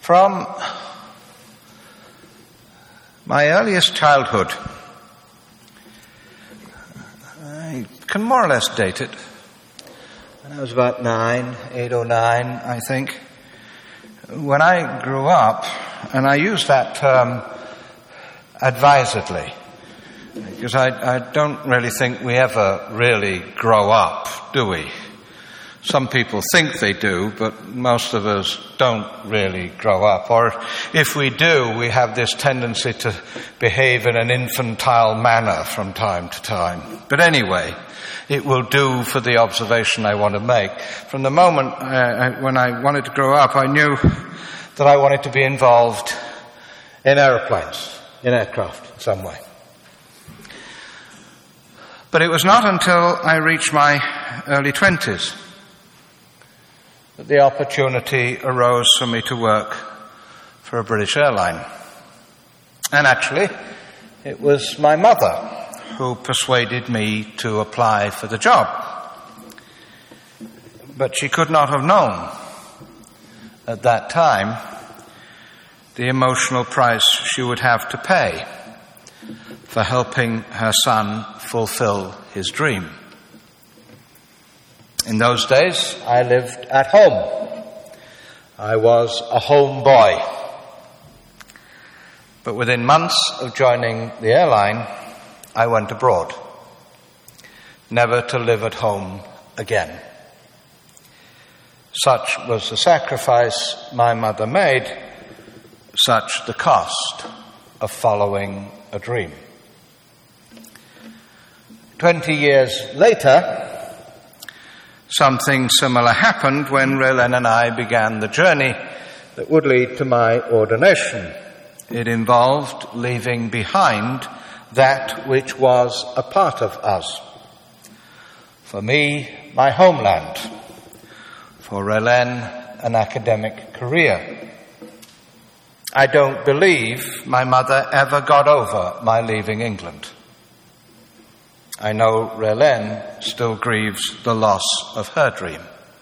From my earliest childhood, I can more or less date it. When I was about 8 or 9, I think. When I grew up, and I use that term advisedly, because I don't really think we ever really grow up, do we? Some people think they do, but most of us don't really grow up. Or if we do, we have this tendency to behave in an infantile manner from time to time. But anyway, it will do for the observation I want to make. From the moment when I wanted to grow up, I knew that I wanted to be involved in aeroplanes, in aircraft in some way. But it was not until I reached my early 20s that the opportunity arose for me to work for a British airline. And actually, it was my mother who persuaded me to apply for the job. But she could not have known at that time the emotional price she would have to pay for helping her son fulfill his dream. In those days, I lived at home. I was a home boy. But within months of joining the airline, I went abroad, never to live at home again. Such was the sacrifice my mother made, such the cost of following a dream. 20 years later, something similar happened when Raylen and I began the journey that would lead to my ordination. It involved leaving behind that which was a part of us. For me, my homeland. For Raylen, an academic career. I don't believe my mother ever got over my leaving England. I know Raylen still grieves the loss of her dream.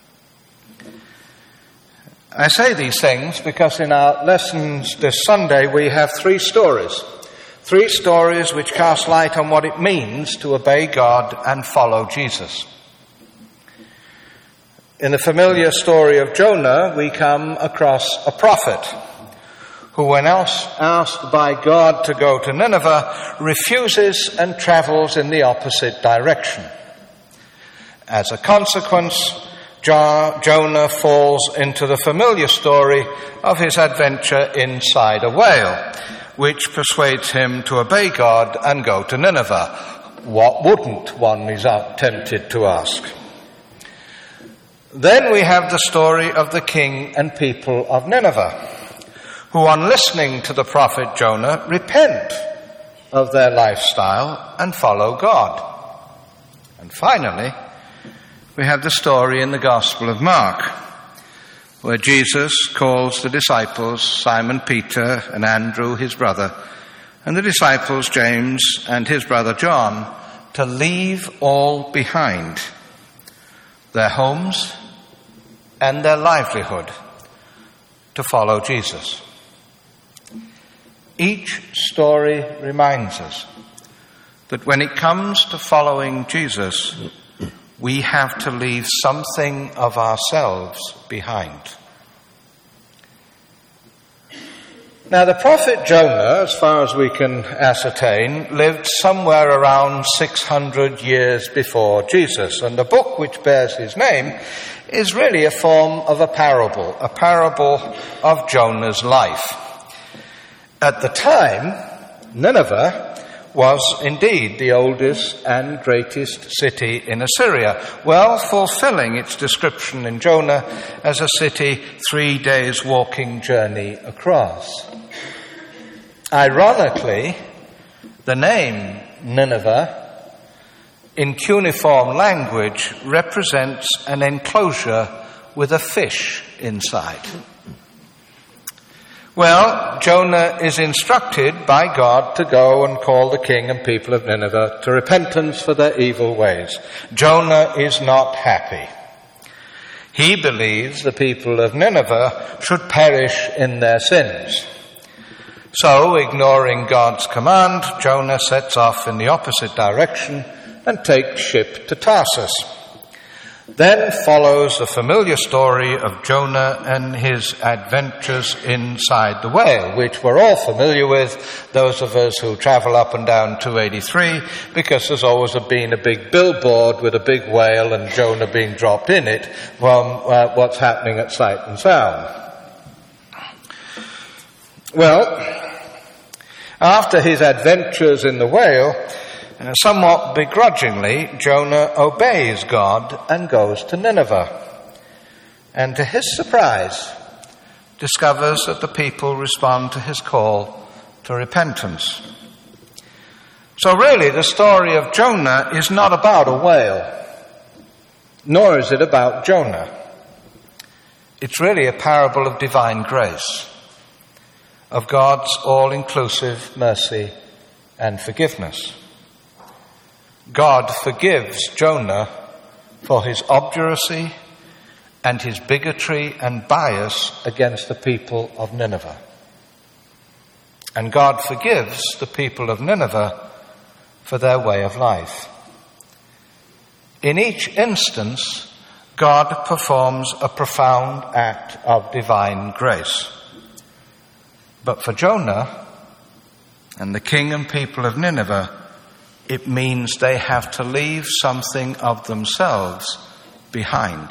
I say these things because in our lessons this Sunday we have 3 stories. 3 stories which cast light on what it means to obey God and follow Jesus. In the familiar story of Jonah, we come across a prophet who, when asked by God to go to Nineveh, refuses and travels in the opposite direction. As a consequence, Jonah falls into the familiar story of his adventure inside a whale, which persuades him to obey God and go to Nineveh. What wouldn't, one is tempted to ask. Then we have the story of the king and people of Nineveh, who, on listening to the prophet Jonah, repent of their lifestyle and follow God. And finally, we have the story in the Gospel of Mark, where Jesus calls the disciples, Simon Peter and Andrew, his brother, and the disciples James and his brother John, to leave all behind, their homes and their livelihood, to follow Jesus. Each story reminds us that when it comes to following Jesus, we have to leave something of ourselves behind. Now, the prophet Jonah, as far as we can ascertain, lived somewhere around 600 years before Jesus, and the book which bears his name is really a form of a parable of Jonah's life. At the time, Nineveh was indeed the oldest and greatest city in Assyria, well fulfilling its description in Jonah as a city 3 days' walking journey across. Ironically, the name Nineveh in cuneiform language represents an enclosure with a fish inside. Well, Jonah is instructed by God to go and call the king and people of Nineveh to repentance for their evil ways. Jonah is not happy. He believes the people of Nineveh should perish in their sins. So, ignoring God's command, Jonah sets off in the opposite direction and takes ship to Tarsus. Then follows the familiar story of Jonah and his adventures inside the whale, which we're all familiar with, those of us who travel up and down 283, because there's always been a big billboard with a big whale and Jonah being dropped in it from what's happening at Sight and Sound. Well, after his adventures in the whale, somewhat begrudgingly, Jonah obeys God and goes to Nineveh. And to his surprise, discovers that the people respond to his call to repentance. So really, the story of Jonah is not about a whale, nor is it about Jonah. It's really a parable of divine grace, of God's all-inclusive mercy and forgiveness. God forgives Jonah for his obduracy and his bigotry and bias against the people of Nineveh. And God forgives the people of Nineveh for their way of life. In each instance, God performs a profound act of divine grace. But for Jonah and the king and people of Nineveh, it means they have to leave something of themselves behind.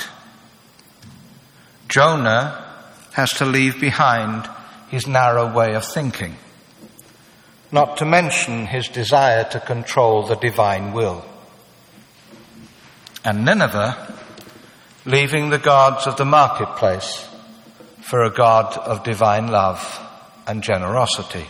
Jonah has to leave behind his narrow way of thinking, not to mention his desire to control the divine will. And Nineveh, leaving the gods of the marketplace for a God of divine love and generosity.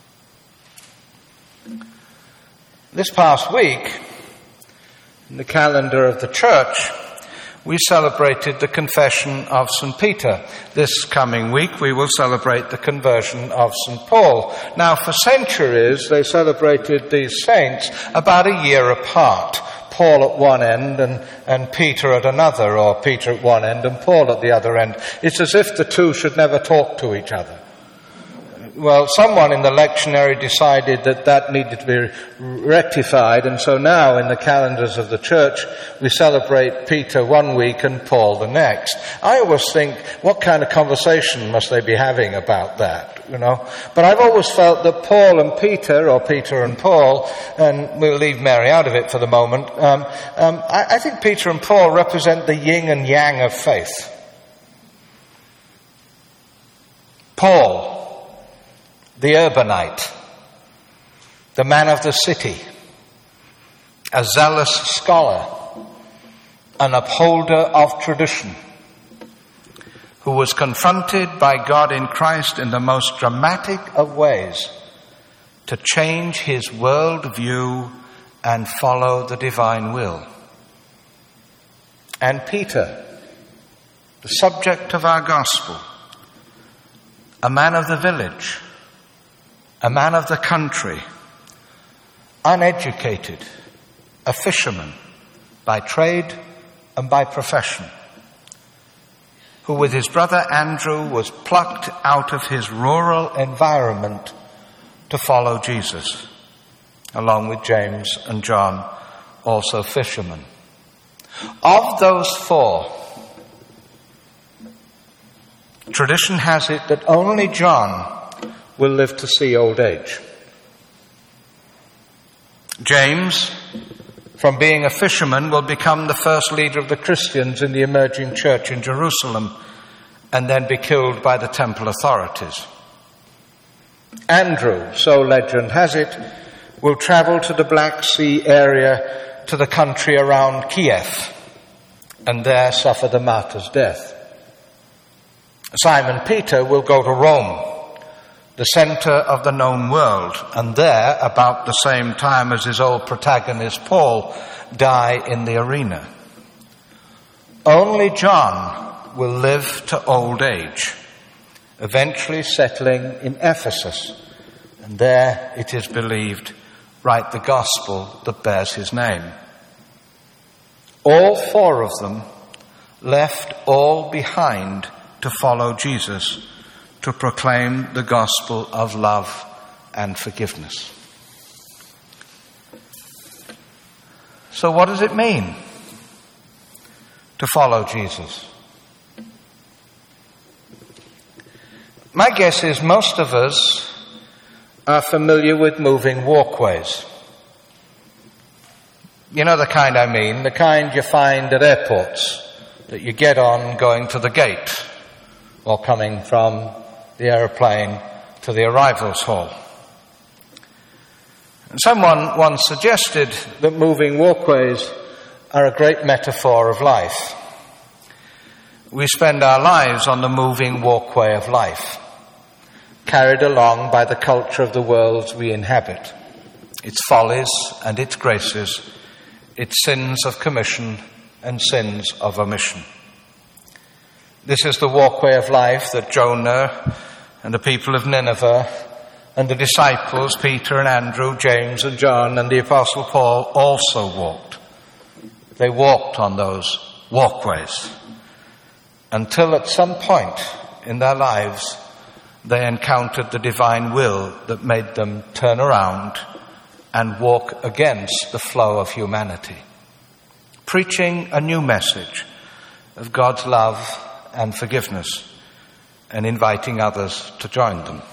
This past week, in the calendar of the church, we celebrated the confession of St. Peter. This coming week, we will celebrate the conversion of St. Paul. Now, for centuries, they celebrated these saints about a year apart. Paul at one end and Peter at another, or Peter at one end and Paul at the other end. It's as if the two should never talk to each other. Well, someone in the lectionary decided that needed to be rectified, and so now in the calendars of the church, we celebrate Peter one week and Paul the next. I always think, what kind of conversation must they be having about that, you know? But I've always felt that Paul and Peter, or Peter and Paul, and we'll leave Mary out of it for the moment, I think Peter and Paul represent the yin and yang of faith. Paul, the urbanite, the man of the city, a zealous scholar, an upholder of tradition, who was confronted by God in Christ in the most dramatic of ways to change his world view and follow the divine will. And Peter, the subject of our gospel, a man of the village, a man of the country, uneducated, a fisherman by trade and by profession, who with his brother Andrew was plucked out of his rural environment to follow Jesus, along with James and John, also fishermen. Of those four, tradition has it that only John will live to see old age. James, from being a fisherman, will become the first leader of the Christians in the emerging church in Jerusalem and then be killed by the temple authorities. Andrew, so legend has it, will travel to the Black Sea area to the country around Kiev and there suffer the martyr's death. Simon Peter will go to Rome, the center of the known world, and there, about the same time as his old protagonist Paul, die in the arena. Only John will live to old age, eventually settling in Ephesus, and there, it is believed, write the gospel that bears his name. All four of them left all behind to follow Jesus, to proclaim the gospel of love and forgiveness. So what does it mean to follow Jesus? My guess is most of us are familiar with moving walkways. You know the kind I mean, the kind you find at airports that you get on going to the gate or coming from the aeroplane to the arrivals hall. And someone once suggested that moving walkways are a great metaphor of life. We spend our lives on the moving walkway of life, carried along by the culture of the world we inhabit, its follies and its graces, its sins of commission and sins of omission. This is the walkway of life that Jonah and the people of Nineveh and the disciples, Peter and Andrew, James and John and the Apostle Paul also walked. They walked on those walkways until at some point in their lives they encountered the divine will that made them turn around and walk against the flow of humanity, preaching a new message of God's love and forgiveness and inviting others to join them.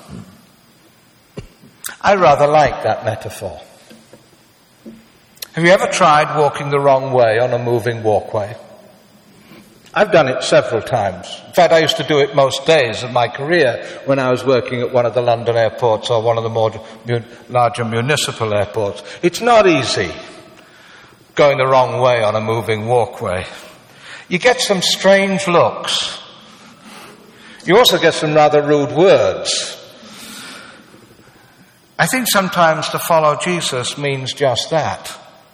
I rather like that metaphor. Have you ever tried walking the wrong way on a moving walkway? I've done it several times. In fact, I used to do it most days of my career when I was working at one of the London airports or one of the larger municipal airports. It's not easy going the wrong way on a moving walkway. You get some strange looks. You also get some rather rude words. I think sometimes to follow Jesus means just that.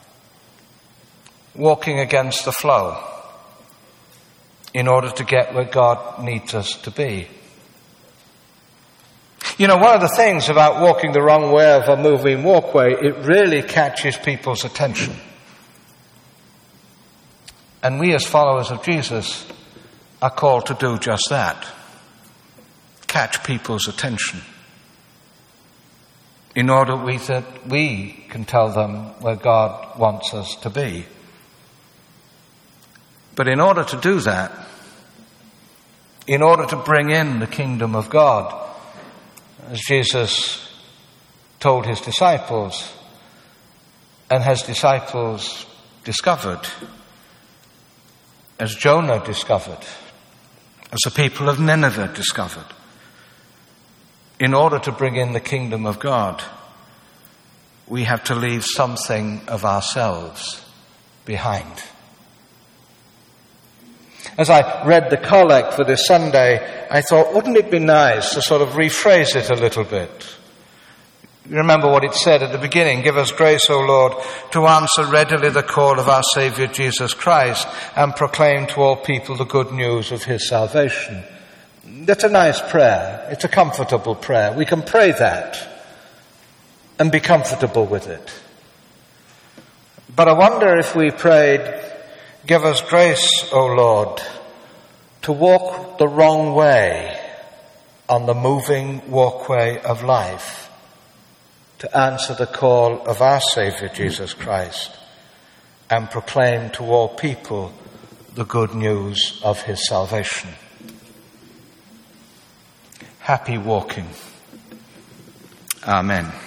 Walking against the flow in order to get where God needs us to be. You know, one of the things about walking the wrong way of a moving walkway, it really catches people's attention. And we as followers of Jesus are called to do just that. Catch people's attention. In order that we can tell them where God wants us to be. But in order to do that, in order to bring in the kingdom of God, as Jesus told his disciples, and his disciples discovered, as Jonah discovered, as the people of Nineveh discovered, in order to bring in the kingdom of God, we have to leave something of ourselves behind. As I read the collect for this Sunday, I thought, wouldn't it be nice to sort of rephrase it a little bit? You remember what it said at the beginning, give us grace, O Lord, to answer readily the call of our Saviour Jesus Christ and proclaim to all people the good news of his salvation. That's a nice prayer. It's a comfortable prayer. We can pray that and be comfortable with it. But I wonder if we prayed, give us grace, O Lord, to walk the wrong way on the moving walkway of life, to answer the call of our Saviour Jesus Christ and proclaim to all people the good news of his salvation. Happy walking. Amen.